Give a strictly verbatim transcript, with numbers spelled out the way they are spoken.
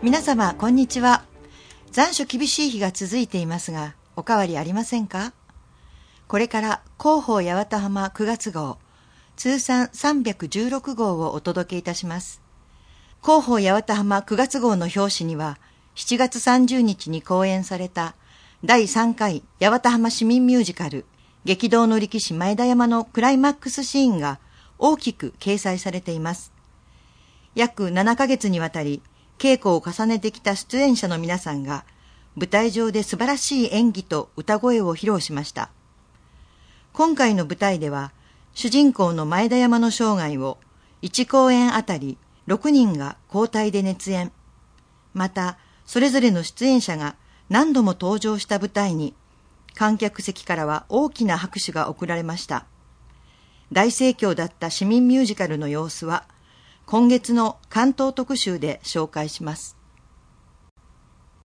皆様こんにちは。残暑厳しい日が続いていますが、お変わりありませんか？これから広報八幡浜くがつ号通算さんびゃくじゅうろくごうをお届けいたします。広報八幡浜くがつ号の表紙には、しちがつさんじゅうにちに公演されただいさんかい八幡浜市民ミュージカル激動の力士前田山のクライマックスシーンが大きく掲載されています。約ななかげつにわたり稽古を重ねてきた出演者の皆さんが舞台上で素晴らしい演技と歌声を披露しました。今回の舞台では主人公の前田山の生涯をいちこうえんあたりろくにんが交代で熱演。またそれぞれの出演者が何度も登場した舞台に観客席からは大きな拍手が送られました。大盛況だった市民ミュージカルの様子は今月の関東特集で紹介します。